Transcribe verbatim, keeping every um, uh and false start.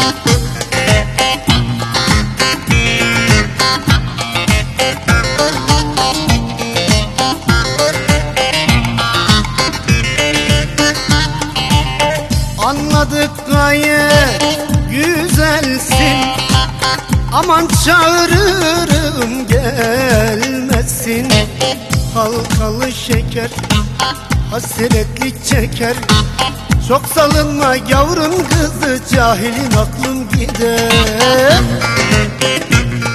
Anladık gayet güzelsin, aman çağırırım gelmesin. Halkalı şeker hasretlik çeker, çok salınma yavrum kızı, cahilim aklım gider.